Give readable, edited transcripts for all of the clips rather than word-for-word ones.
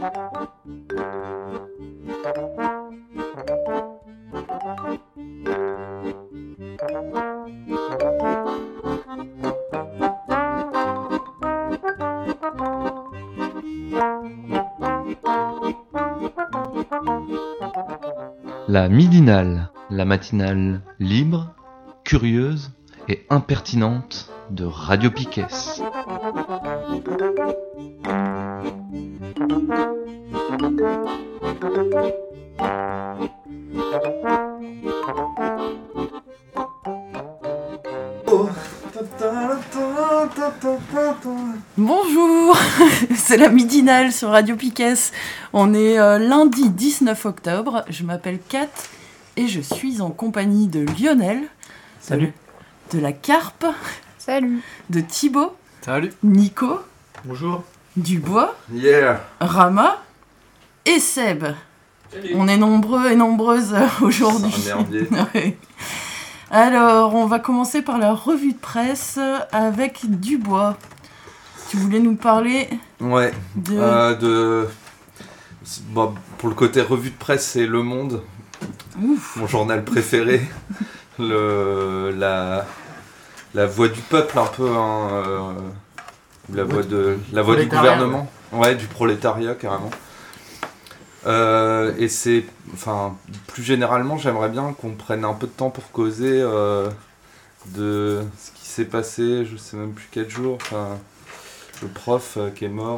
La midinale, la matinale libre, curieuse et impertinente de Radio Piquet. Bonjour, c'est la midinale sur Radio Piquet. On est lundi 19 octobre, je m'appelle Kat et je suis en compagnie de Lionel. Salut. De la Carpe. Salut. De Thibaut. Salut. Nico. Bonjour. Dubois. Yeah. Rama. Et Seb. Salut. On est nombreux et nombreuses aujourd'hui. C'est un merdier. Ouais. Alors, on va commencer par la revue de presse avec Dubois. Tu voulais nous parler de... Bon, pour le côté revue de presse, c'est Le Monde. Ouf. Mon journal préféré. La voix du peuple, un peu. La voix du gouvernement. Ouais, du prolétariat, carrément. Et c'est... Enfin, plus généralement, j'aimerais bien qu'on prenne un peu de temps pour causer de ce qui s'est passé, je sais même plus quel jour. Enfin, le prof qui est mort...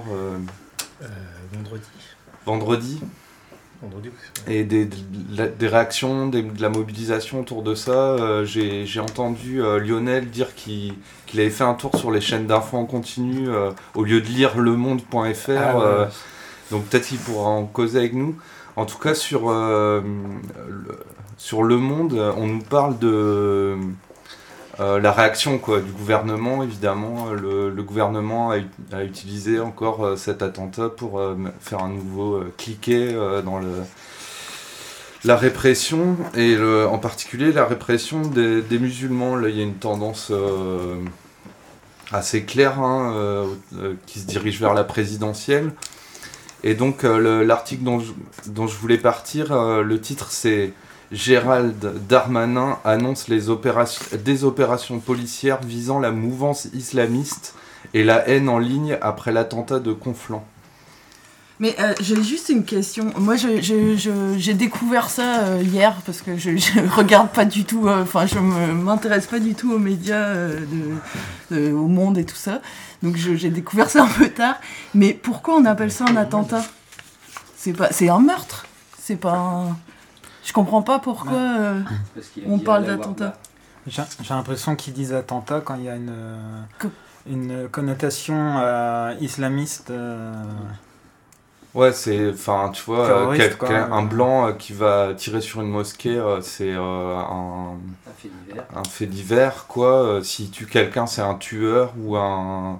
Vendredi. Et des réactions, de la mobilisation autour de ça. J'ai entendu Lionel dire qu'il avait fait un tour sur les chaînes d'infos en continu au lieu de lire lemonde.fr. Donc peut-être qu'il pourra en causer avec nous. En tout cas, sur Le Monde, on nous parle de la réaction du gouvernement, évidemment. Le gouvernement a utilisé encore cet attentat pour faire un nouveau cliquet dans la répression, et en particulier la répression des musulmans. Là, il y a une tendance assez claire qui se dirige vers la présidentielle. Et donc l'article dont je voulais partir, le titre c'est « Gérald Darmanin annonce des opérations policières visant la mouvance islamiste et la haine en ligne après l'attentat de Conflans ». Mais j'ai juste une question. Moi, j'ai découvert ça hier parce que je regarde pas du tout. Je m'intéresse pas du tout aux médias, au Monde et tout ça. Donc j'ai découvert ça un peu tard. Mais pourquoi on appelle ça un attentat ? C'est un meurtre. C'est pas un... Je comprends pas pourquoi on parle d'attentat. J'ai l'impression qu'ils disent attentat quand il y a une connotation islamiste. Ouais, c'est, enfin, tu vois, un blanc qui va tirer sur une mosquée, c'est un fait divers, quoi. S'il tue quelqu'un, c'est un tueur ou un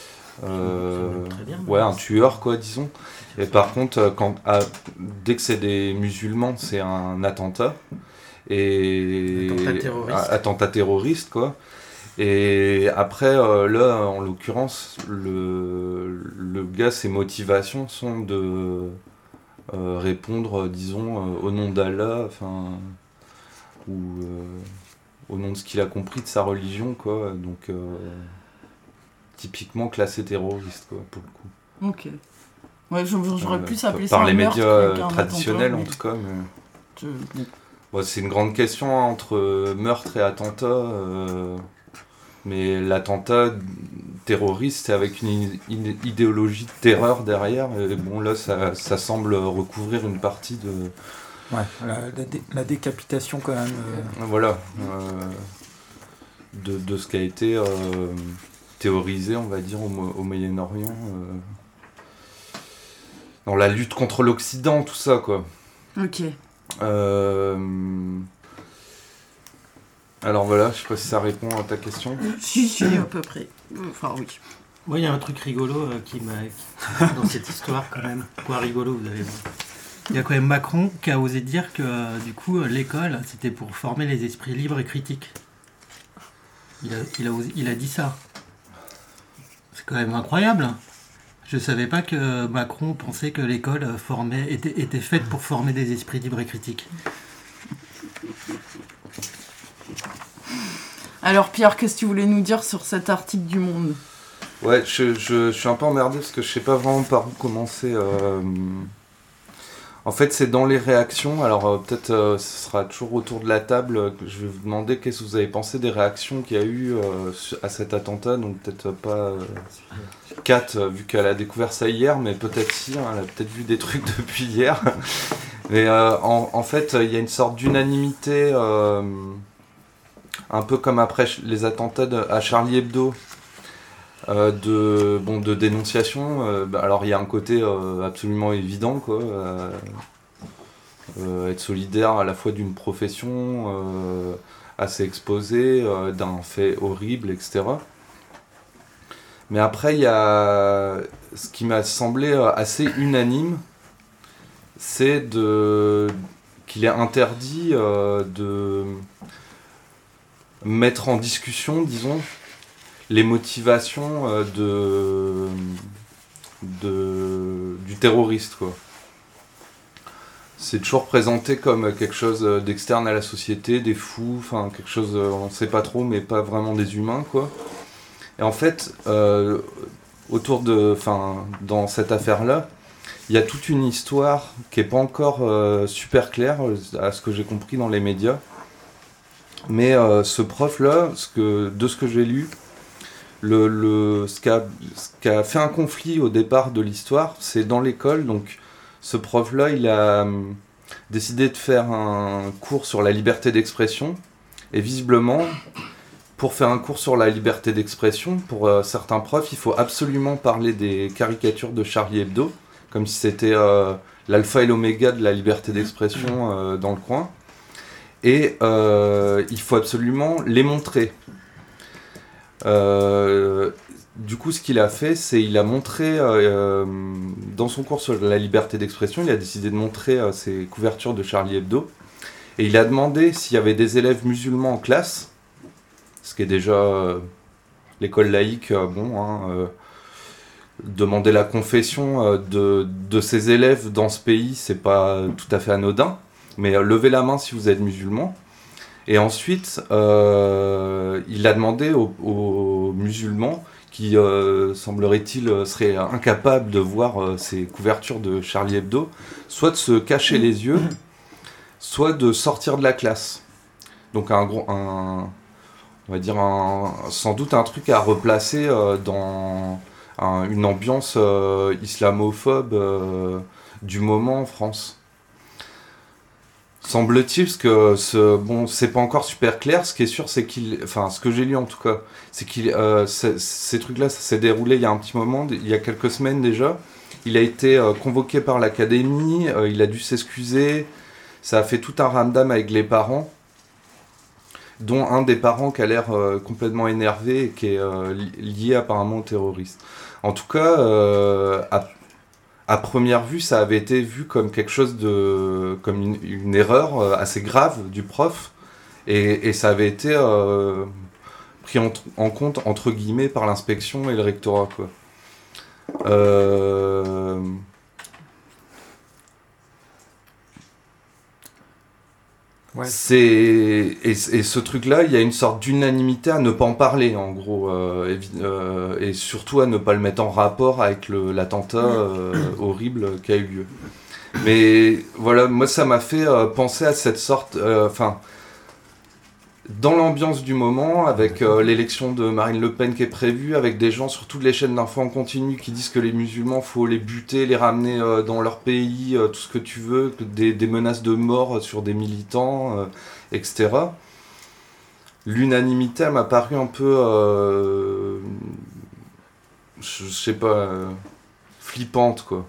tueur, quoi, disons. Et par contre, dès que c'est des musulmans, c'est un attentat. Et attentat terroriste, quoi. Et après, là, en l'occurrence, le gars, ses motivations sont de répondre, disons, au nom d'Allah, ou au nom de ce qu'il a compris de sa religion, quoi. Donc, typiquement classé terroriste, quoi, pour le coup. Ok. Ouais, j'aurais plus appelé ça un par les meurtre médias traditionnels, en tout cas. Mais... Bon, c'est une grande question entre meurtre et attentat. Mais l'attentat terroriste, c'est avec une idéologie de terreur derrière. Et bon, là, ça semble recouvrir une partie de... Ouais, la décapitation, quand même. Voilà. De ce qui a été théorisé, on va dire, au Moyen-Orient. Dans la lutte contre l'Occident, tout ça, quoi. Ok. Alors voilà, je sais pas si ça répond à ta question. Si, à peu près. Enfin, oui. Moi, il y a un truc rigolo qui m'a dans cette histoire, quand même. Quoi rigolo, vous allez voir. Il y a quand même Macron qui a osé dire que, du coup, l'école, c'était pour former les esprits libres et critiques. Il a dit ça. C'est quand même incroyable. Je savais pas que Macron pensait que l'école était faite pour former des esprits libres et critiques. Alors Pierre, qu'est-ce que tu voulais nous dire sur cet article du Monde ? Ouais, je suis un peu emmerdé parce que je sais pas vraiment par où commencer. En fait, c'est dans les réactions. Alors peut-être ce sera toujours autour de la table que je vais vous demander qu'est-ce que vous avez pensé des réactions qu'il y a eu à cet attentat. Donc peut-être pas Kat, vu qu'elle a découvert ça hier, mais peut-être si, hein, elle a peut-être vu des trucs depuis hier. Mais en fait, il y a une sorte d'unanimité, un peu comme après les attentats à Charlie Hebdo. De dénonciation, alors il y a un côté absolument évident, quoi, être solidaire à la fois d'une profession assez exposée, d'un fait horrible, etc. Mais après il y a ce qui m'a semblé assez unanime, c'est qu'il est interdit de mettre en discussion, disons, les motivations du terroriste, quoi. C'est toujours présenté comme quelque chose d'externe à la société, des fous, enfin quelque chose, on ne sait pas trop, mais pas vraiment des humains, quoi. Et en fait, dans cette affaire-là, il y a toute une histoire qui n'est pas encore super claire, à ce que j'ai compris dans les médias. Mais ce prof-là, de ce que j'ai lu, ce qui a fait un conflit au départ de l'histoire, c'est dans l'école. Donc ce prof-là, il a décidé de faire un cours sur la liberté d'expression. Et visiblement, pour faire un cours sur la liberté d'expression, pour certains profs, il faut absolument parler des caricatures de Charlie Hebdo, comme si c'était l'alpha et l'oméga de la liberté d'expression dans le coin. Et il faut absolument les montrer. Du coup, ce qu'il a fait, c'est il a montré dans son cours sur la liberté d'expression, il a décidé de montrer ses couvertures de Charlie Hebdo, et il a demandé s'il y avait des élèves musulmans en classe, ce qui est déjà l'école laïque, demander la confession de ses élèves dans ce pays, c'est pas tout à fait anodin, mais levez la main si vous êtes musulman. Et ensuite, il a demandé aux musulmans qui, semblerait-il, seraient incapables de voir ces couvertures de Charlie Hebdo, soit de se cacher les yeux, soit de sortir de la classe. Donc on va dire sans doute un truc à replacer dans une ambiance islamophobe du moment en France. Semble-t-il, parce que c'est pas encore super clair. Ce qui est sûr, c'est ce que j'ai lu en tout cas, c'est ces trucs-là, ça s'est déroulé il y a un petit moment, il y a quelques semaines déjà. Il a été convoqué par l'académie, il a dû s'excuser. Ça a fait tout un ramdam avec les parents, dont un des parents qui a l'air complètement énervé et qui est lié apparemment aux terroristes. En tout cas, à première vue, ça avait été vu comme quelque chose comme une erreur assez grave du prof, et ça avait été pris en compte entre guillemets par l'inspection et le rectorat, quoi. Ouais. Et ce truc-là, il y a une sorte d'unanimité à ne pas en parler, en gros, et surtout à ne pas le mettre en rapport avec l'attentat horrible qui a eu lieu. Mais voilà, moi ça m'a fait penser à cette sorte, dans l'ambiance du moment, avec l'élection de Marine Le Pen qui est prévue, avec des gens sur toutes les chaînes d'infos en continu qui disent que les musulmans, faut les buter, les ramener dans leur pays, tout ce que tu veux, des menaces de mort sur des militants, etc. L'unanimité m'a paru un peu, je sais pas, flippante, quoi.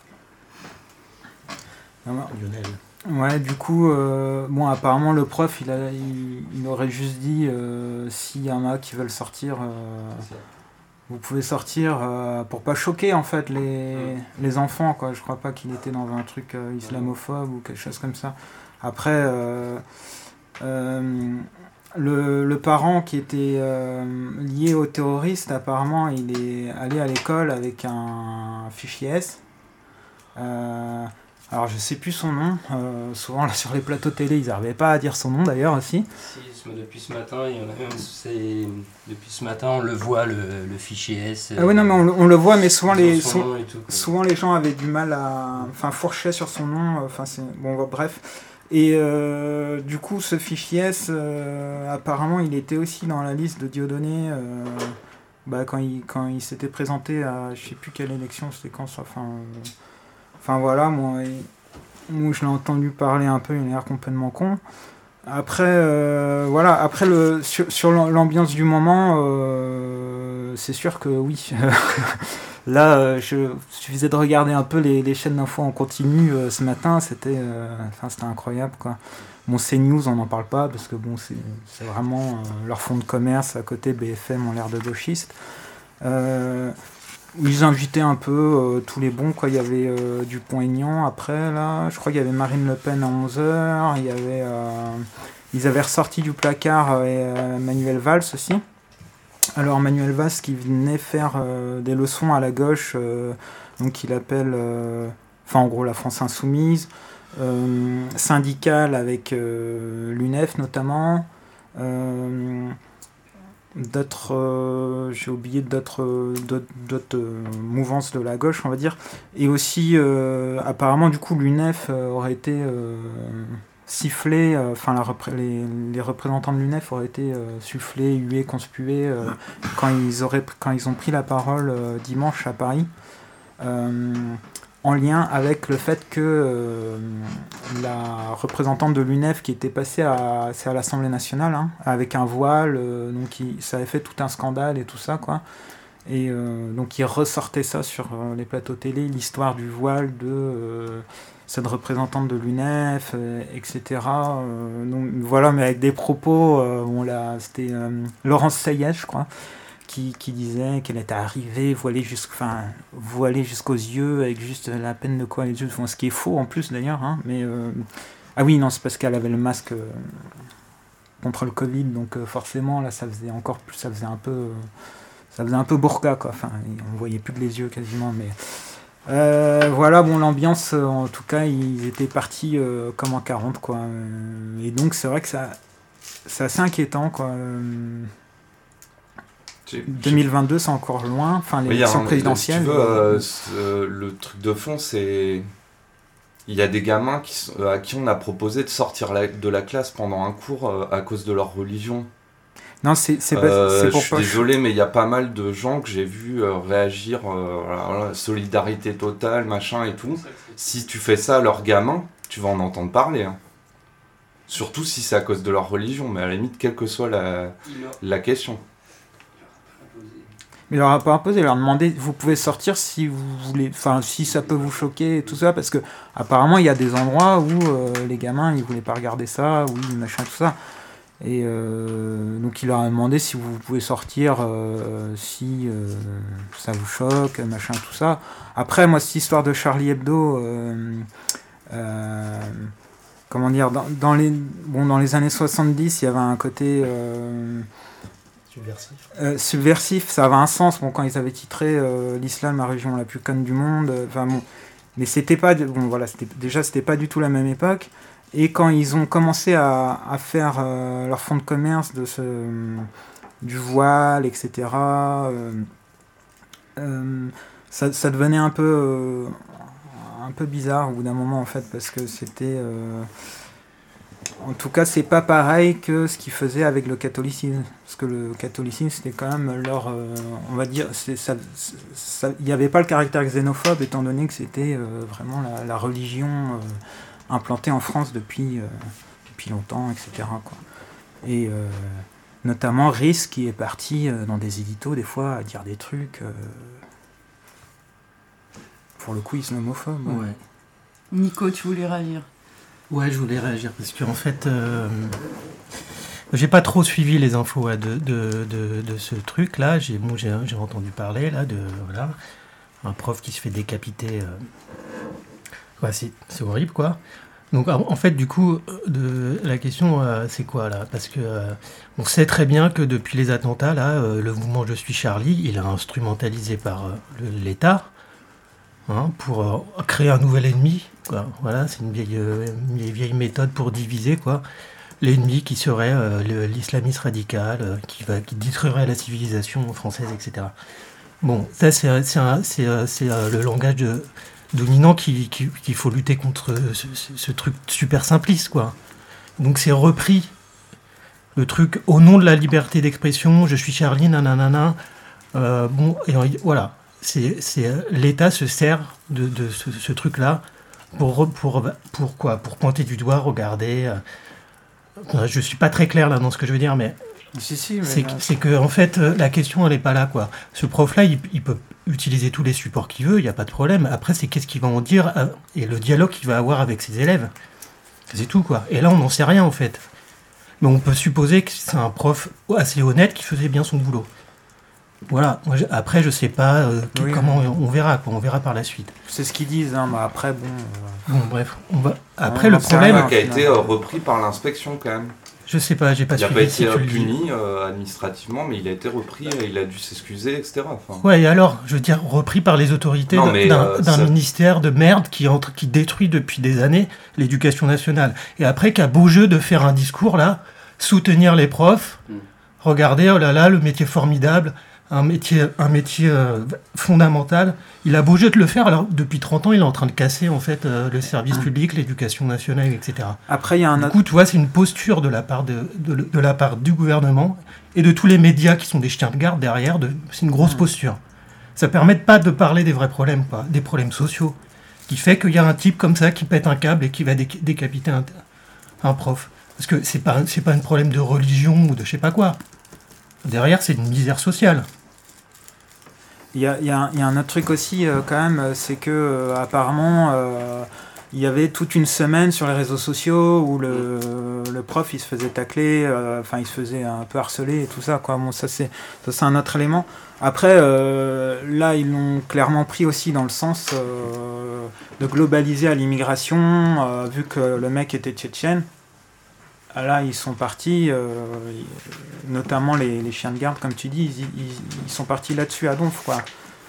Lionel. Ouais, du coup, apparemment le prof, il aurait juste dit s'il y en a qui veulent sortir, vous pouvez sortir pour pas choquer en fait les enfants, quoi. Je crois pas qu'il était dans un truc islamophobe ou quelque chose comme ça. Après, le parent qui était lié aux terroristes, apparemment, il est allé à l'école avec un fichier S. Alors je sais plus son nom, souvent là sur les plateaux télé ils n'arrivaient pas à dire son nom d'ailleurs aussi. Si, depuis ce matin, il y en a même, depuis ce matin on le voit le fichier S. Ah oui non mais on le voit mais souvent souvent les gens avaient du mal à... Enfin fourchaient sur son nom, bon bref. Et du coup ce fichier S, apparemment il était aussi dans la liste de Dieudonné quand il s'était présenté à je sais plus quelle élection, c'était quand ça, Enfin voilà, moi je l'ai entendu parler un peu, il a l'air complètement con. Après, voilà, sur l'ambiance du moment, c'est sûr que oui. Là, il suffisait de regarder un peu les chaînes d'infos en continu ce matin, c'était incroyable quoi. Bon, CNews, on n'en parle pas parce que bon, c'est vraiment leur fonds de commerce à côté. BFM ont l'air de gauchistes. Ils invitaient un peu tous les bons, quoi. Il y avait Dupont-Aignan après, là. Je crois qu'il y avait Marine Le Pen à 11h. Il y avait, ils avaient ressorti du placard Manuel Valls aussi. Alors Manuel Valls qui venait faire des leçons à la gauche, donc il appelle, en gros la France Insoumise, syndicale avec l'UNEF notamment. J'ai oublié d'autres mouvances de la gauche on va dire, et aussi apparemment du coup l'UNEF aurait été sifflé, les représentants de l'UNEF auraient été sufflés, hués, conspués quand ils ont pris la parole dimanche à Paris, en lien avec le fait que la représentante de l'UNEF qui était passée c'est à l'Assemblée nationale, hein, avec un voile, donc ça avait fait tout un scandale et tout ça, quoi. Et donc il ressortait ça sur les plateaux télé, l'histoire du voile de cette représentante de l'UNEF, etc. Donc voilà, mais avec des propos, c'était Laurence Sayet, je crois, qui disait qu'elle était arrivée voilée jusqu'aux yeux, avec juste la peine de quoi les yeux, ce qui est faux en plus d'ailleurs, hein, mais ah oui, non, c'est parce qu'elle avait le masque contre le Covid, donc forcément là ça faisait encore plus, ça faisait un peu burqa, quoi. Enfin, on voyait plus que les yeux quasiment, mais voilà, bon, l'ambiance, en tout cas, ils étaient partis comme en 40, quoi. Et donc c'est vrai que c'est assez inquiétant, quoi. 2022, c'est encore loin, enfin l'élection présidentielle. Si tu veux, le truc de fond, c'est il y a des gamins à qui on a proposé de sortir de la classe pendant un cours à cause de leur religion. Non, c'est pas. Je suis désolé, mais il y a pas mal de gens que j'ai vu réagir, solidarité totale, machin et tout. Si tu fais ça à leurs gamins, tu vas en entendre parler. Hein. Surtout si c'est à cause de leur religion, mais à la limite, quelle que soit la question. Mais leur a pas imposé, leur demander, vous pouvez sortir si vous voulez, enfin si ça peut vous choquer et tout ça, parce que apparemment il y a des endroits où les gamins ils voulaient pas regarder ça, ou machin tout ça, et donc il leur a demandé si vous pouvez sortir si ça vous choque, machin tout ça. Après moi cette histoire de Charlie Hebdo, comment dire, dans les années 70 il y avait un côté subversif, ça avait un sens, bon, quand ils avaient titré l'islam la religion la plus conne du monde, mais c'était pas, c'était pas du tout la même époque, et quand ils ont commencé à faire leur fonds de commerce du voile, etc., ça devenait un peu bizarre au bout d'un moment en fait, parce que c'était en tout cas, c'est pas pareil que ce qu'ils faisaient avec le catholicisme. Parce que le catholicisme, c'était quand même leur... on va dire, il n'y avait pas le caractère xénophobe, étant donné que c'était vraiment la religion implantée en France depuis longtemps, etc., quoi. Et notamment Riss, qui est parti dans des éditos, des fois, à dire des trucs... pour le coup, islamophobes. Ouais. Nico, tu voulais réagir ? Ouais, je voulais réagir parce qu'en fait, j'ai pas trop suivi les infos de ce truc-là. J'ai entendu parler là de un prof qui se fait décapiter. Ouais, c'est horrible quoi. Donc en fait, du coup, la question, c'est quoi là ? Parce que on sait très bien que depuis les attentats, là, le mouvement Je suis Charlie, il est instrumentalisé par l'État pour créer un nouvel ennemi. Quoi. Voilà, c'est une vieille méthode pour diviser, quoi. L'ennemi qui serait l'islamisme radical, qui détruirait la civilisation française, etc. Bon, ça c'est le langage dominant qu'il faut lutter contre ce truc super simpliste, quoi. Donc c'est repris le truc au nom de la liberté d'expression, je suis Charlie, nanana. Bon, et voilà, l'État se sert de ce truc-là pour quoi ? Pour pointer du doigt, regarder. Je suis pas très clair là dans ce que je veux dire, mais Si, c'est que en fait la question elle est pas là, quoi. Ce prof-là, il peut utiliser tous les supports qu'il veut, il y a pas de problème. Après, c'est qu'est-ce qu'il va en dire et le dialogue qu'il va avoir avec ses élèves. C'est tout, quoi. Et là, on n'en sait rien en fait. Mais on peut supposer que c'est un prof assez honnête qui faisait bien son boulot. Voilà. Après, je sais pas comment on verra, quoi. On verra par la suite. C'est ce qu'ils disent, hein. Mais après, bon. Bon, bref, on va. Après, le problème qui a été repris par l'inspection quand même. Je sais pas, j'ai pas suivi. Il n'a pas été puni administrativement, mais il a été repris, il a dû s'excuser, etc. Enfin... Ouais, et alors, je veux dire, repris par les autorités d'un ministère de merde qui détruit depuis des années l'éducation nationale. Et après, qui a beau jeu de faire un discours, là, soutenir les profs, regardez, oh là là, le métier formidable, un métier fondamental. Il a beau jeu de le faire, alors depuis 30 ans, il est en train de casser en fait le service public, l'éducation nationale, etc. Après, il y a du coup, tu vois, c'est une posture de la part du gouvernement et de tous les médias qui sont des chiens de garde derrière. C'est une grosse posture. Ça ne permet pas de parler des vrais problèmes, quoi, des problèmes sociaux, qui fait qu'il y a un type comme ça qui pète un câble et qui va décapiter un prof. Parce que c'est pas un problème de religion ou de je sais pas quoi. Derrière, c'est une misère sociale. Il y a un autre truc aussi, quand même, c'est que apparemment, il y avait toute une semaine sur les réseaux sociaux où le prof, il se faisait tacler, il se faisait un peu harceler et tout ça, quoi. Bon, ça c'est un autre élément. Après, là, ils l'ont clairement pris aussi dans le sens de globaliser à l'immigration, vu que le mec était tchétchène. Là, ils sont partis, notamment les chiens de garde, comme tu dis, ils sont partis là-dessus à donf, quoi.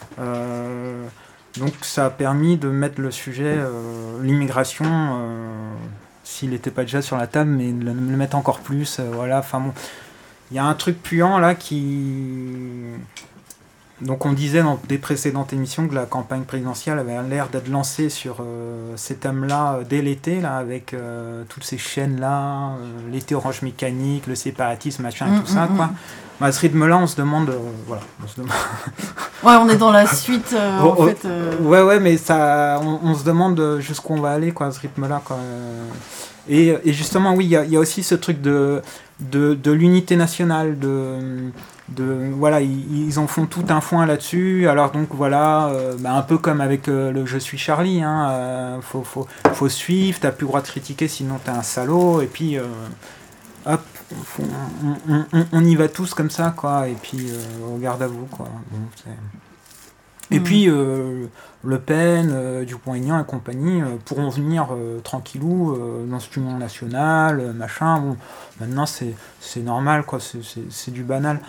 Donc, ça a permis de mettre le sujet, l'immigration, s'il n'était pas déjà sur la table, mais de le mettre encore plus. Voilà. Enfin bon, il y a un truc puant là qui. Donc on disait dans des précédentes émissions que la campagne présidentielle avait l'air d'être lancée sur ces thèmes-là dès l'été, là, avec toutes ces chaînes-là, l'été orange mécanique, le séparatisme, machin et tout ça, quoi. À ce rythme-là, on se demande... voilà. Ouais, on est dans la suite, en fait. Ouais, mais ça, on se demande jusqu'où on va aller, quoi, à ce rythme-là, quoi. Et justement, oui, il y a aussi ce truc de l'unité nationale, voilà, ils en font tout un foin là-dessus. Alors donc voilà, un peu comme avec le Je suis Charlie, faut suivre, t'as plus le droit de critiquer sinon t'es un salaud, et puis hop, on y va tous comme ça, quoi, et puis on garde à vous, quoi. Bon, et puis Le Pen, Dupont-Aignan et compagnie pourront venir tranquillou dans cette union nationale, machin. Bon, maintenant c'est normal, quoi, c'est du banal.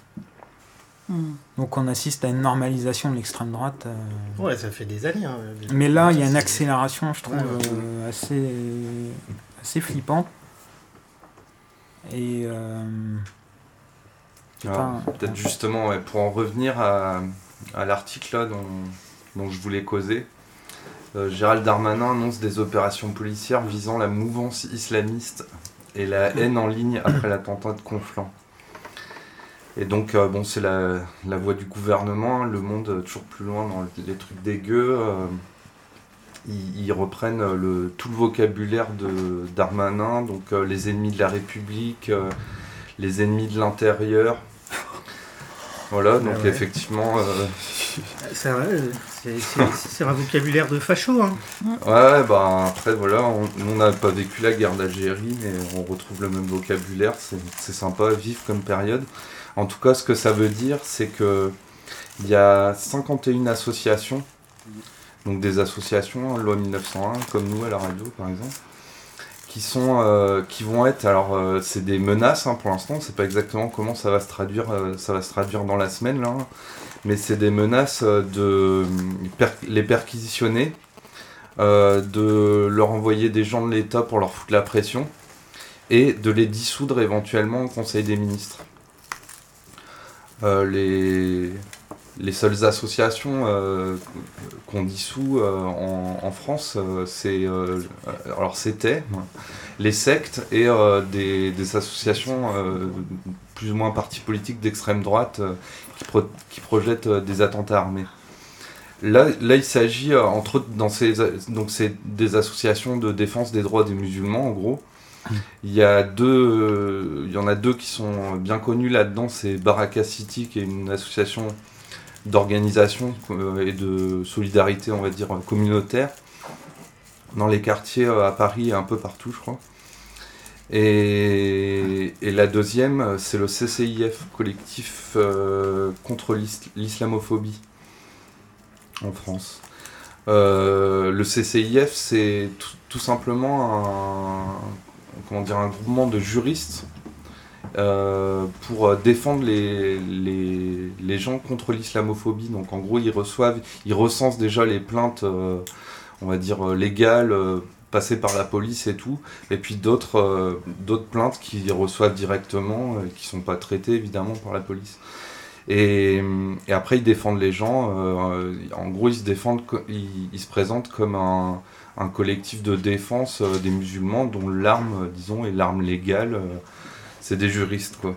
Donc on assiste à une normalisation de l'extrême droite. Ouais, ça fait des années. Mais là, il y a une accélération, je trouve, assez flippante. Et peut-être justement, pour en revenir à l'article là dont je voulais causer, Gérald Darmanin annonce des opérations policières visant la mouvance islamiste et la haine en ligne après l'attentat de Conflans. Et donc, c'est la voix du gouvernement, Le Monde toujours plus loin dans les trucs dégueux. Ils reprennent tout le vocabulaire de Darmanin, donc les ennemis de la République, les ennemis de l'intérieur. Voilà, donc effectivement... C'est un vocabulaire de facho, hein. Ouais, après, voilà, on n'a pas vécu la guerre d'Algérie, mais on retrouve le même vocabulaire, c'est sympa à vivre comme période. En tout cas, ce que ça veut dire, c'est que il y a 51 associations, donc des associations, loi 1901, comme nous à la radio par exemple, qui vont être, alors c'est des menaces pour l'instant, on ne sait pas exactement comment ça va se traduire dans la semaine là, mais c'est des menaces de les perquisitionner, de leur envoyer des gens de l'État pour leur foutre la pression et de les dissoudre éventuellement au Conseil des ministres. Les seules associations qu'on dissout en France, c'était les sectes et des associations plus ou moins partis politiques d'extrême droite qui projettent des attentats armés. Là, il s'agit entre autres donc c'est des associations de défense des droits des musulmans en gros. Il y en a deux qui sont bien connus là-dedans, c'est Baraka City qui est une association d'organisation et de solidarité, on va dire, communautaire dans les quartiers à Paris et un peu partout, je crois. Et la deuxième, c'est le CCIF, collectif contre l'islamophobie en France. Le CCIF, c'est tout simplement un groupement de juristes pour défendre les gens contre l'islamophobie. Donc en gros, ils recensent déjà les plaintes, on va dire légales, passées par la police et tout, et puis d'autres plaintes qu'ils reçoivent directement, qui sont pas traitées évidemment par la police. Et après, ils défendent les gens. En gros, ils se présentent comme un collectif de défense des musulmans dont l'arme, disons, est l'arme légale. C'est des juristes, quoi.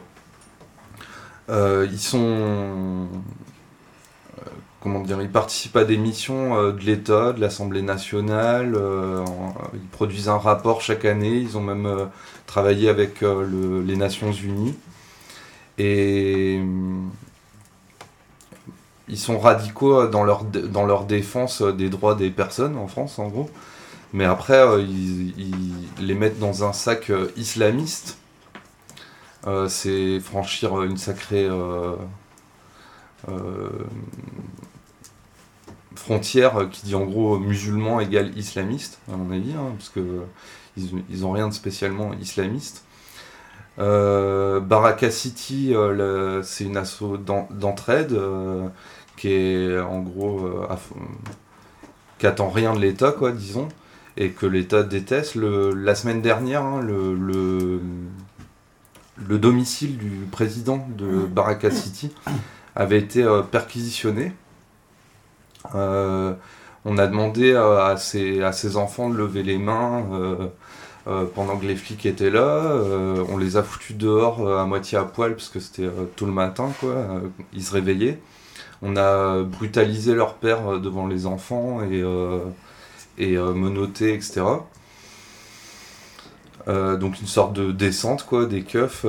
Ils participent à des missions de l'État, de l'Assemblée nationale. Ils produisent un rapport chaque année. Ils ont même travaillé avec les Nations Unies. Et ils sont radicaux dans leur défense des droits des personnes en France, en gros. Mais après, ils les mettent dans un sac islamiste. C'est franchir une sacrée frontière qui dit en gros musulman égale islamiste, à mon avis, parce que ils ont rien de spécialement islamiste. Baraka City, c'est une asso d'entraide qui est en gros qui attend rien de l'État, quoi, disons, et que l'État déteste. La semaine dernière, le domicile du président de Baraka City avait été perquisitionné. On a demandé à ses enfants de lever les mains pendant que les flics étaient là. On les a foutus dehors à moitié à poil parce que c'était tôt le matin, quoi. Ils se réveillaient. On a brutalisé leur père devant les enfants et menotté, etc. Donc une sorte de descente, quoi, des keufs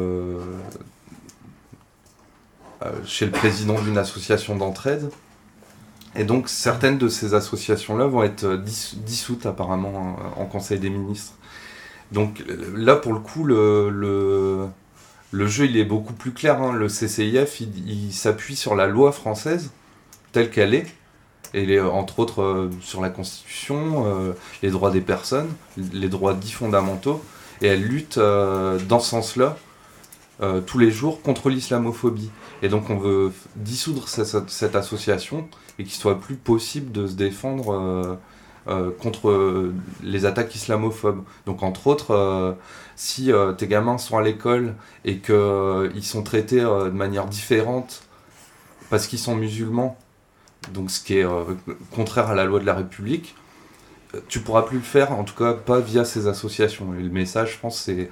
chez le président d'une association d'entraide. Et donc certaines de ces associations-là vont être dissoutes apparemment en Conseil des ministres. Donc là, pour le coup, le jeu il est beaucoup plus clair. Le CCIF il s'appuie sur la loi française telle qu'elle est, et entre autres sur la Constitution, les droits des personnes, les droits dits fondamentaux, et elle lutte dans ce sens-là tous les jours contre l'islamophobie. Et donc on veut dissoudre cette association et qu'il soit plus possible de se défendre contre les attaques islamophobes. Donc entre autres, si tes gamins sont à l'école et qu'ils sont traités de manière différente parce qu'ils sont musulmans, donc ce qui est contraire à la loi de la République, tu pourras plus le faire, en tout cas pas via ces associations. Et le message, je pense, c'est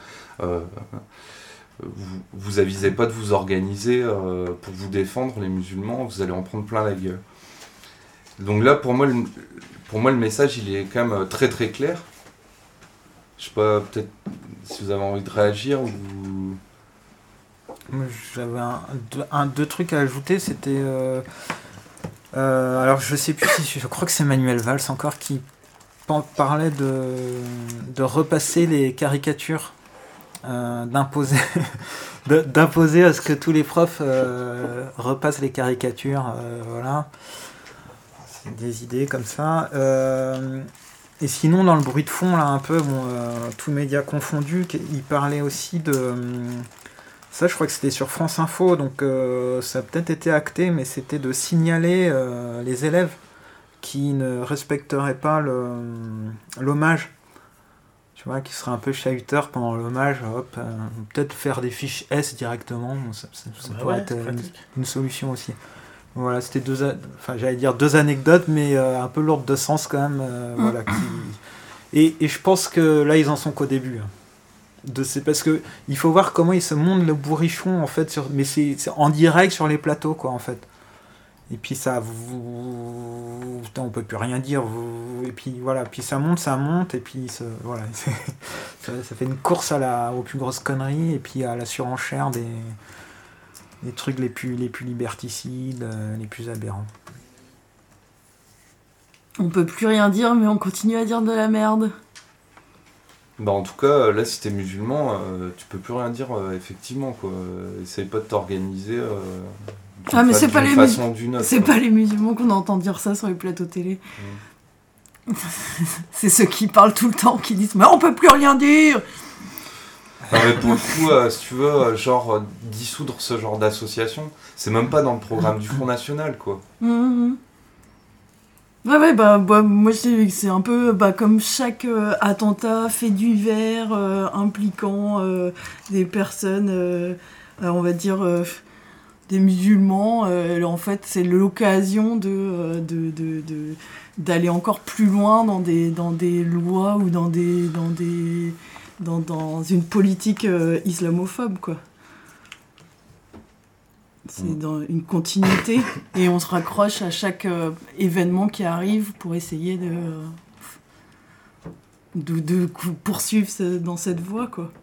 vous avisez pas de vous organiser pour vous défendre, les musulmans, vous allez en prendre plein la gueule. Donc là, pour moi, le message, il est quand même très très clair. Je sais pas, peut-être si vous avez envie de réagir ou... J'avais deux trucs à ajouter, c'était... alors je sais plus si... Je crois que c'est Manuel Valls encore qui parlait de repasser les caricatures, d'imposer à ce que tous les profs repassent les caricatures, voilà. C'est des idées comme ça. Et sinon, dans le bruit de fond, là, un peu, tous médias confondus, il parlait aussi de... Ça, je crois que c'était sur France Info, donc ça a peut-être été acté, mais c'était de signaler les élèves qui ne respecteraient pas l'hommage. Tu vois, qui seraient un peu chahuteurs pendant l'hommage, peut-être faire des fiches S directement, ça pourrait être une solution aussi. Voilà, c'était deux anecdotes, mais un peu lourdes de sens quand même. Voilà, et je pense que là, ils en sont qu'au début. C'est parce que il faut voir comment ils se montent le bourrichon en fait, mais c'est en direct sur les plateaux quoi en fait. Et puis ça, putain, on peut plus rien dire. Et puis voilà, puis ça monte, et puis voilà, ça fait une course aux plus grosses conneries et puis à la surenchère des trucs les plus liberticides, les plus aberrants. On peut plus rien dire, mais on continue à dire de la merde. Bah en tout cas, là, si t'es musulman, tu peux plus rien dire, effectivement, quoi. Essaye pas de t'organiser mais c'est pas d'une autre. C'est pas les musulmans qu'on entend dire ça sur les plateaux télé. C'est ceux qui parlent tout le temps, qui disent « Mais on peut plus rien dire !» Non mais pour le coup, si tu veux, dissoudre ce genre d'association, c'est même pas dans le programme du Front National, quoi. Ouais, moi c'est un peu comme chaque attentat fait divers impliquant des personnes, on va dire des musulmans. En fait, c'est l'occasion d'aller encore plus loin dans des lois ou dans une politique islamophobe, quoi. C'est dans une continuité et on se raccroche à chaque événement qui arrive pour essayer de poursuivre dans cette voie, quoi.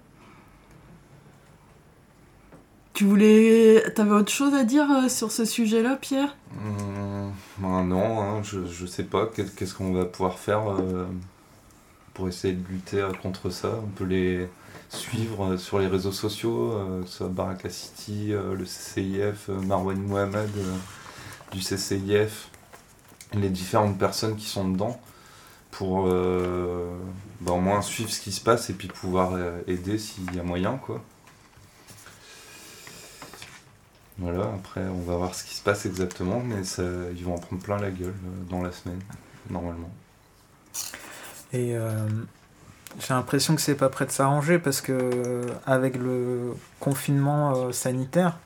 T'avais autre chose à dire sur ce sujet-là, Pierre ? Non, hein, je sais pas. Qu'est-ce qu'on va pouvoir faire pour essayer de lutter contre ça ? On peut les suivre sur les réseaux sociaux, sur Baraka City, le CCIF, Marwan Mohamed du CCIF, les différentes personnes qui sont dedans, pour au moins suivre ce qui se passe et puis pouvoir aider s'il y a moyen, quoi. Voilà, après on va voir ce qui se passe exactement, mais ils vont en prendre plein la gueule dans la semaine, normalement. Et j'ai l'impression que c'est pas prêt de s'arranger parce que avec le confinement sanitaire,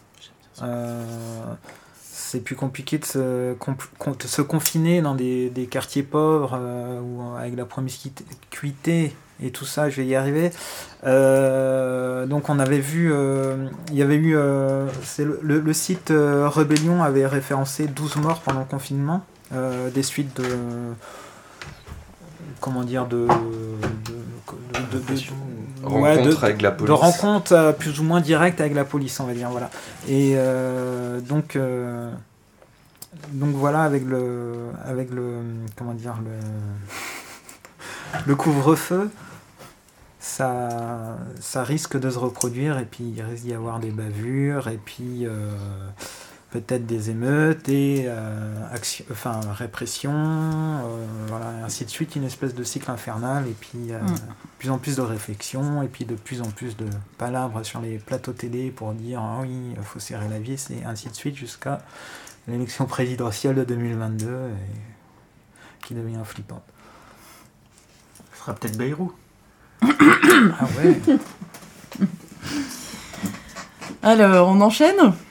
c'est plus compliqué de se confiner dans des quartiers pauvres ou avec la promiscuité et tout ça, je vais y arriver. Donc on avait vu, il y avait eu, le site Rébellion avait référencé 12 morts pendant le confinement, des suites de... Comment dire, de rencontres avec la police. De rencontres plus ou moins directes avec la police, on va dire, voilà. Et donc voilà, avec le comment dire, le couvre-feu, ça risque de se reproduire, et puis il risque d'y avoir des bavures, et puis peut-être des émeutes et répression, voilà, et ainsi de suite, une espèce de cycle infernal, et puis de plus en plus de réflexion, et puis de plus en plus de palabres sur les plateaux télé pour dire ah oui, il faut serrer la vis, et ainsi de suite jusqu'à l'élection présidentielle de 2022 qui devient flippante. Ce sera peut-être Bayrou. Ah ouais. Alors, on enchaîne.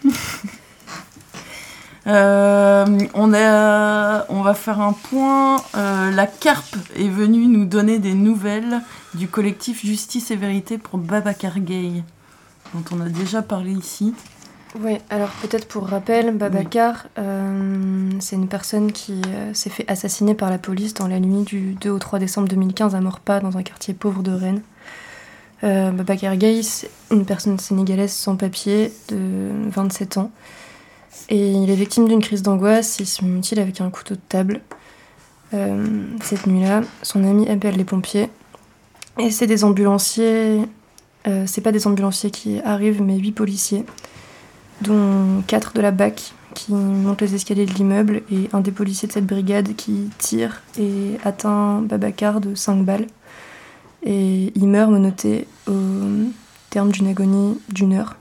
On va faire un point. La CARP est venue nous donner des nouvelles du collectif Justice et Vérité pour Babacar Gaye, dont on a déjà parlé ici. Oui, alors peut-être pour rappel, Babacar, c'est une personne qui s'est fait assassiner par la police dans la nuit du 2 au 3 décembre 2015 à Morpa, dans un quartier pauvre de Rennes. Babacar Gaye, c'est une personne sénégalaise sans papier de 27 ans. Et il est victime d'une crise d'angoisse, il se mutile avec un couteau de table. Cette nuit-là, son ami appelle les pompiers. Et c'est des ambulanciers... c'est pas des ambulanciers qui arrivent, mais 8 policiers, dont 4 de la BAC, qui monte les escaliers de l'immeuble et un des policiers de cette brigade qui tire et atteint Babacar de 5 balles. Et il meurt menotté au terme d'une agonie d'1 heure.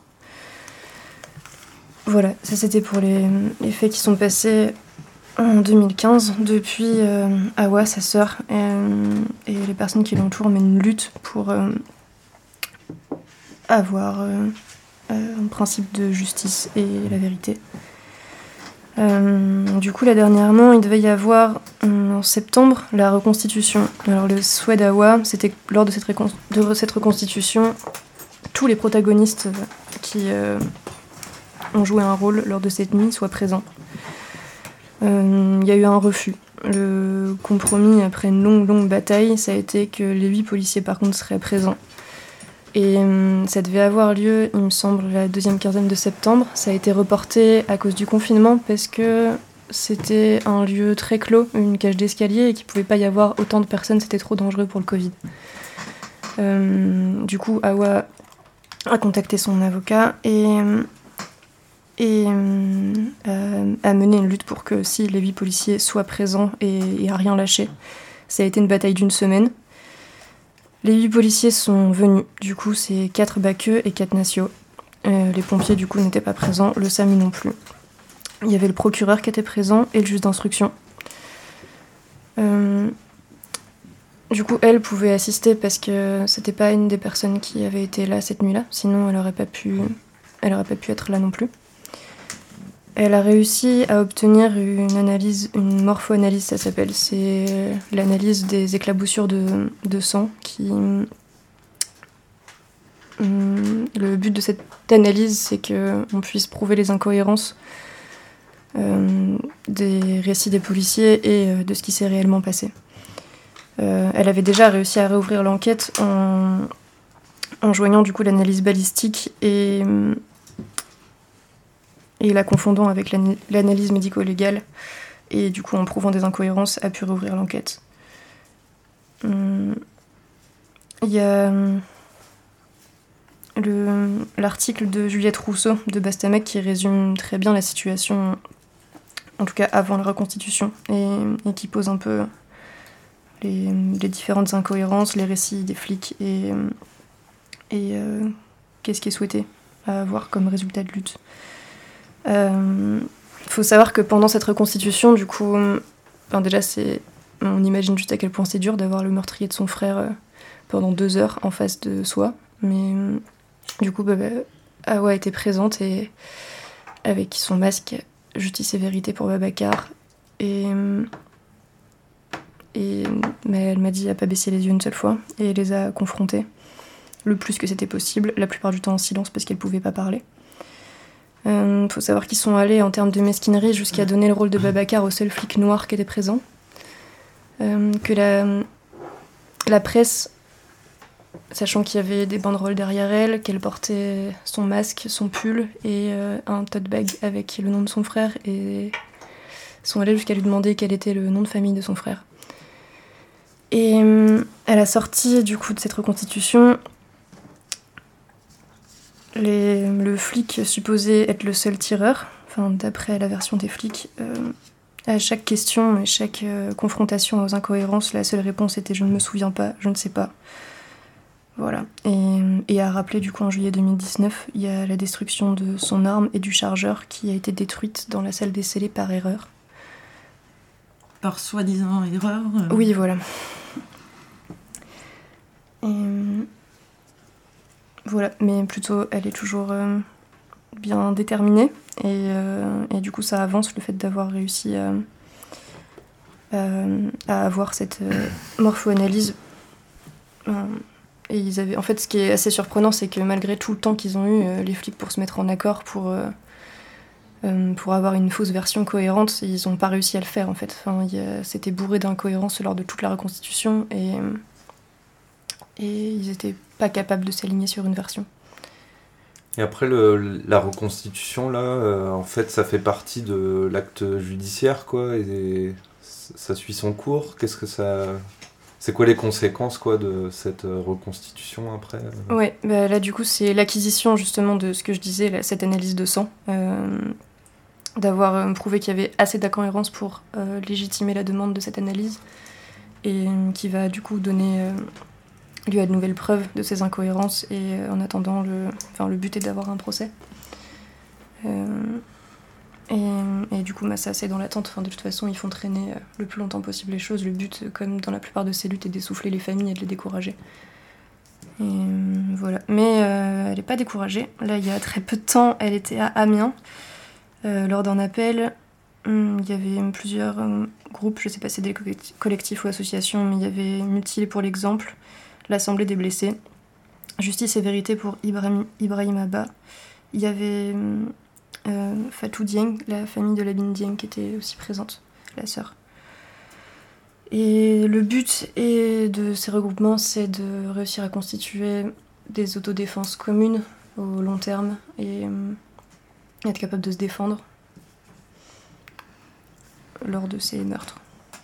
Voilà, ça c'était pour les faits qui sont passés en 2015. Depuis, Awa, sa sœur, et les personnes qui l'entourent mènent une lutte pour avoir un principe de justice et la vérité. Du coup, là dernièrement, il devait y avoir en septembre la reconstitution. Alors le souhait d'Awa, c'était que lors de cette reconstitution, tous les protagonistes qui ont joué un rôle lors de cette nuit soient présents. Il y a eu un refus. Le compromis, après une longue bataille, ça a été que les 8 policiers par contre seraient présents. Et ça devait avoir lieu, il me semble, la 2e quinzaine de septembre. Ça a été reporté à cause du confinement parce que c'était un lieu très clos, une cage d'escalier, et qu'il ne pouvait pas y avoir autant de personnes, c'était trop dangereux pour le Covid. Du coup, Awa a contacté son avocat et a mené une lutte pour que si les 8 policiers soient présents et a rien lâché. Ça a été une bataille d'1 semaine. Les 8 policiers sont venus, du coup c'est 4 Baqueux et 4 Nacio. Les pompiers du coup n'étaient pas présents, le SAMU non plus. Il y avait le procureur qui était présent et le juge d'instruction. Du coup elle pouvait assister parce que c'était pas une des personnes qui avait été là cette nuit-là, sinon elle aurait pas pu être là non plus. Elle a réussi à obtenir une morpho-analyse, ça s'appelle. C'est l'analyse des éclaboussures de sang. Le but de cette analyse, c'est qu'on puisse prouver les incohérences des récits des policiers et de ce qui s'est réellement passé. Elle avait déjà réussi à réouvrir l'enquête en joignant du coup l'analyse balistique et la confondant avec l'analyse médico-légale, et du coup en prouvant des incohérences a pu rouvrir l'enquête. Il y a l'article de Juliette Rousseau de Bastamec qui résume très bien la situation, en tout cas avant la reconstitution, et qui pose un peu les différentes incohérences, les récits des flics et qu'est-ce qui est souhaité avoir comme résultat de lutte. Faut savoir que pendant cette reconstitution, du coup, déjà on imagine juste à quel point c'est dur d'avoir le meurtrier de son frère pendant 2 heures en face de soi, mais du coup, Awa était présente et avec son masque, justice et vérité pour Babacar, mais elle m'a dit qu'elle n'a pas baissé les yeux une seule fois et elle les a confrontés le plus que c'était possible, la plupart du temps en silence parce qu'elle pouvait pas parler. Faut savoir qu'ils sont allés en termes de mesquinerie jusqu'à donner le rôle de Babacar au seul flic noir qui était présent. Que la presse, sachant qu'il y avait des banderoles derrière elle, qu'elle portait son masque, son pull et un tote bag avec le nom de son frère, et sont allés jusqu'à lui demander quel était le nom de famille de son frère. Et à la sortie du coup de cette reconstitution, le flic supposé être le seul tireur, enfin d'après la version des flics, à chaque question et chaque confrontation aux incohérences, la seule réponse était « je ne me souviens pas, je ne sais pas ». Voilà. Et à rappeler du coup en juillet 2019, il y a la destruction de son arme et du chargeur qui a été détruite dans la salle des scellés par erreur. Par soi-disant erreur Oui, voilà. Voilà, mais plutôt elle est toujours bien déterminée et du coup ça avance le fait d'avoir réussi à avoir cette morpho-analyse. Et ils avaient, en fait, ce qui est assez surprenant, c'est que malgré tout le temps qu'ils ont eu, les flics, pour se mettre en accord, pour avoir une fausse version cohérente, ils n'ont pas réussi à le faire en fait. Enfin, c'était bourré d'incohérences lors de toute la reconstitution et ils n'étaient pas capables de s'aligner sur une version. Et après la reconstitution, là, en fait, ça fait partie de l'acte judiciaire, quoi, et ça suit son cours. Qu'est-ce que ça... C'est quoi les conséquences, quoi, de cette reconstitution après Ouais, là du coup c'est l'acquisition justement de ce que je disais, cette analyse de sang. d'avoir prouvé qu'il y avait assez d'incohérences pour légitimer la demande de cette analyse, et qui va du coup donner lieu à de nouvelles preuves de ces incohérences, et en attendant, le but est d'avoir un procès. Et du coup, ça c'est dans l'attente. De toute façon, ils font traîner le plus longtemps possible les choses. Le but, comme dans la plupart de ces luttes, est d'essouffler les familles et de les décourager. Et voilà. Mais elle n'est pas découragée. Là, il y a très peu de temps, elle était à Amiens. Lors d'un appel, il y avait plusieurs groupes, je ne sais pas si c'est des collectifs ou associations, mais il y avait Mutilés pour l'exemple, l'Assemblée des blessés, Justice et vérité pour Ibrahim Abba. Il y avait Fatou Dieng, la famille de Labine Dieng, qui était aussi présente, la sœur. Et le but de ces regroupements, c'est de réussir à constituer des autodéfenses communes au long terme et être capable de se défendre lors de ces meurtres.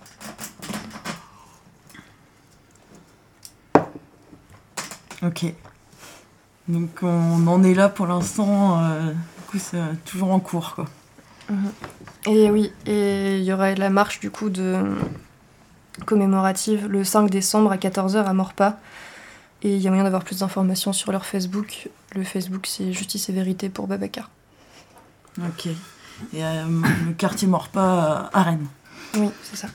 Ok. Donc on en est là pour l'instant, du coup c'est toujours en cours, quoi. Et oui, et il y aura la marche du coup commémorative le 5 décembre à 14h à Maurepas. Et il y a moyen d'avoir plus d'informations sur leur Facebook. Le Facebook, c'est Justice et Vérité pour Babacar. Ok. Et le quartier Maurepas à Rennes. Oui, c'est ça.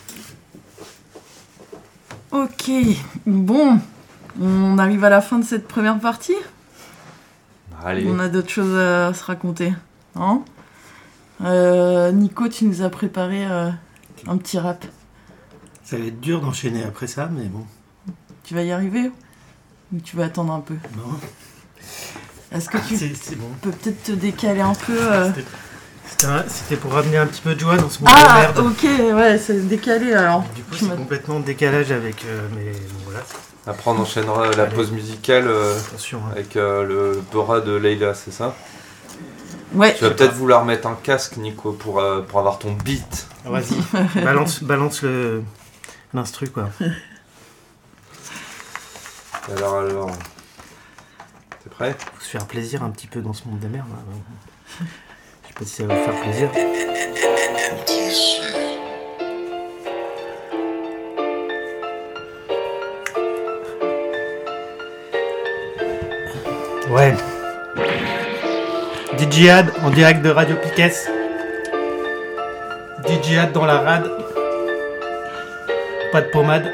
Ok. Bon, on arrive à la fin de cette première partie. Allez. On a d'autres choses à se raconter. Hein Nico, tu nous as préparé un petit rap. Ça va être dur d'enchaîner après ça, mais bon. Tu vas y arriver ? Ou tu vas attendre un peu ? Non. Est-ce que tu c'est bon. peux peut-être te décaler un peu C'était pour ramener un petit peu de joie dans ce monde de merde. Ah, ok, ouais, c'est décalé alors. Du coup, c'est complètement en décalage avec mes... Voilà. Après, on enchaînera la pause musicale attention, avec le Bora de Leïla, c'est ça ? Ouais. Tu vas peut-être vouloir mettre un casque, Nico, pour avoir ton beat. Vas-y, balance l'instru, quoi. Alors, t'es prêt ? Faut se faire plaisir un petit peu dans ce monde de merde. Là. Je sais pas si ça va vous faire plaisir. Ouais. DJad en direct de Radio Piquet. DJad dans la rade. Pas de pommade.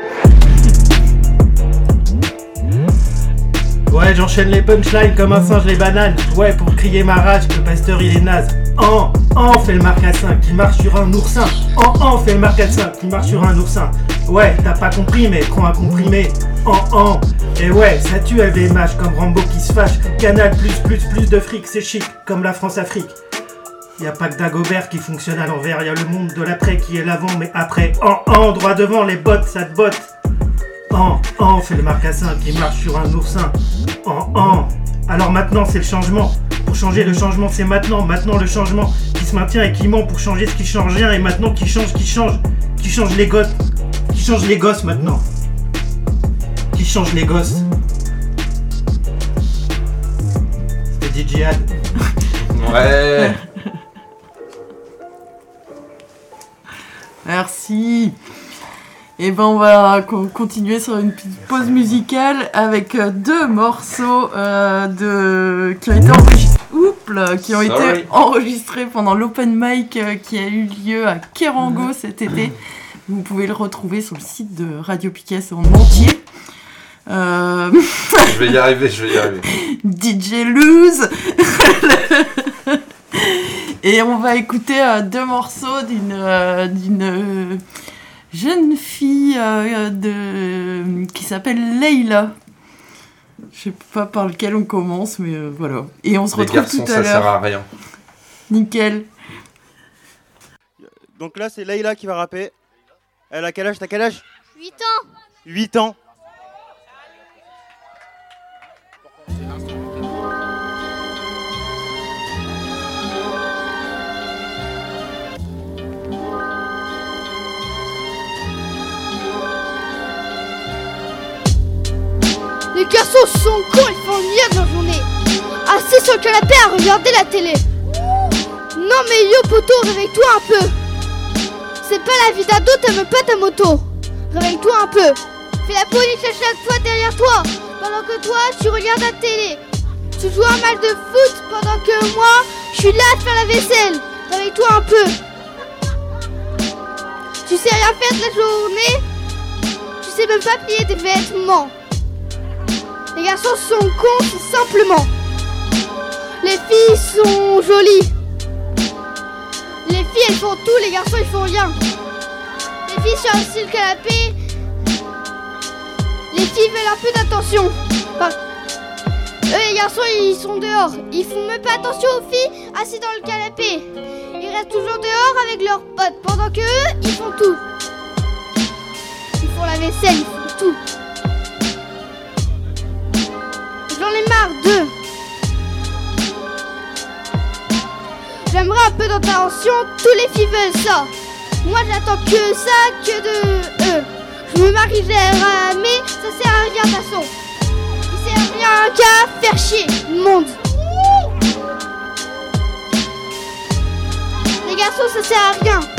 Ouais, j'enchaîne les punchlines comme un singe les bananes. Ouais, pour crier ma rage, le pasteur il est naze. Fait le marcassin qui marche sur un oursin. Fait le marcassin qui marche sur un oursin. Ouais, t'as pas compris, mais prends un comprimé. Et ouais, ça tue LVMH comme Rambo qui se fâche. Canal plus de fric, c'est chic, comme la France-Afrique. Y'a pas que Dagobert qui fonctionne à l'envers. Y'a le monde de l'après qui est l'avant, mais après. Droit devant les bottes, ça te botte. Fait le marcassin qui marche sur un oursin. Alors maintenant c'est le changement. Pour changer le changement c'est maintenant. Maintenant le changement qui se maintient et qui ment pour changer ce qui change rien. Et maintenant qui change les gosses. Qui change les gosses maintenant. Qui change les gosses. C'était DJad. Ouais. Merci. Et ben on va continuer sur une petite pause musicale avec deux morceaux qui ont été enregistrés pendant l'open mic qui a eu lieu à Kérango cet été. Vous pouvez le retrouver sur le site de Radio Piquet en entier. Je vais y arriver. DJ Lose. Et on va écouter deux morceaux d'une jeune fille qui s'appelle Leïla. Je sais pas par lequel on commence, mais voilà. Et on se retrouve garçons, tout à l'heure. Ça sert à rien. Nickel. Donc là, c'est Leïla qui va rapper. Elle a quel âge ? T'as quel âge ? 8 ans. 8 ans. Les garçons sont cons, ils font rien de leur journée. Assis sur le canapé à regarder la télé. Non mais yo poto, réveille-toi un peu. C'est pas la vie d'ado, t'aimes pas ta moto. Réveille-toi un peu. Fais la police à chaque fois derrière toi. Pendant que toi, tu regardes la télé. Tu joues un match de foot pendant que moi, je suis là à faire la vaisselle. Réveille-toi un peu. Tu sais rien faire de la journée. Tu sais même pas plier tes vêtements. Les garçons sont cons, c'est simplement. Les filles sont jolies. Les filles elles font tout, les garçons ils font rien. Les filles sur le canapé. Les filles veulent un peu d'attention. Enfin, eux les garçons ils sont dehors. Ils font même pas attention aux filles assis dans le canapé. Ils restent toujours dehors avec leurs potes. Pendant que eux ils font tout. Ils font la vaisselle, ils font tout. J'en ai marre d'eux. J'aimerais un peu d'attention, tous les filles veulent ça. Moi j'attends que ça, que de eux. Je me marie mais ça sert à rien de toute façon. Il sert à rien qu'à faire chier le monde. Les garçons ça sert à rien.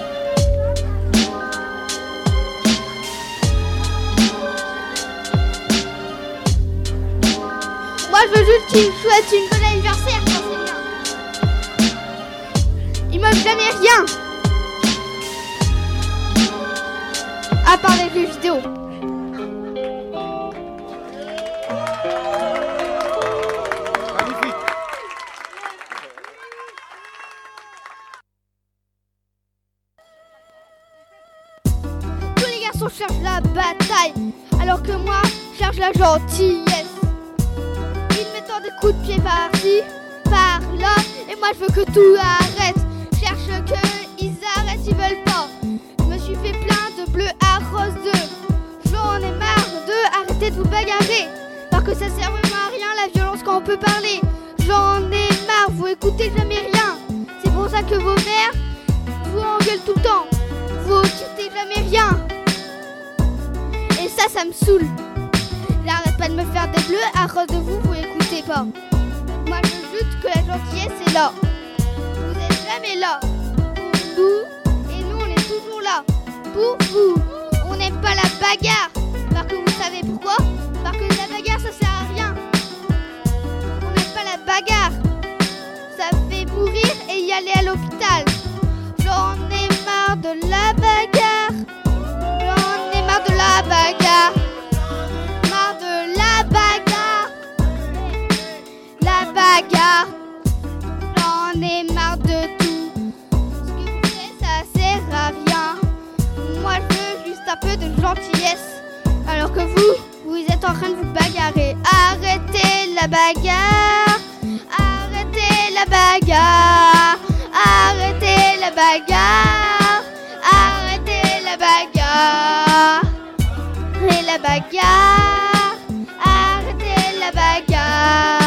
Moi je veux juste qu'ils me souhaitent une bonne anniversaire quand c'est bien. Ils m'offrent jamais rien. À part les jeux vidéo. Magnifique. Tous les garçons cherchent la bataille, alors que moi, je cherche la gentillesse. Ils me tendent des coups de pied par-ci, par-là, et moi je veux que tout arrête. Je cherche qu'ils arrêtent, ils veulent pas. Je me suis fait plein de bleu à rose d'eux. J'en ai marre d'eux, arrêtez de vous bagarrer. Parce que ça sert vraiment à rien la violence quand on peut parler. J'en ai marre, vous écoutez jamais rien. C'est pour ça que vos mères vous engueulent tout le temps. Vous écoutez jamais rien. Et ça me saoule. J'arrête pas de me faire des bleus à cause de vous, vous écoutez pas. Moi je veux juste que la gentillesse est là. Vous êtes jamais là pour nous, et nous on est toujours là pour vous. On n'aime pas la bagarre. Parce que vous savez pourquoi? Parce que la bagarre ça sert à rien. On n'aime pas la bagarre. Ça fait mourir et y aller à l'hôpital. J'en ai marre de la bagarre. J'en ai marre de la bagarre. Marre de la bagarre. La bagarre. J'en ai marre de tout. Ce que vous faites ça sert à rien. Moi je veux juste un peu de gentillesse. Alors que vous êtes en train de vous bagarrer. Arrêtez la bagarre. Arrêtez la bagarre. Arrêtez la bagarre. Arrêtez la bagarre. Et la bagarre. Arrêtez la bagarre.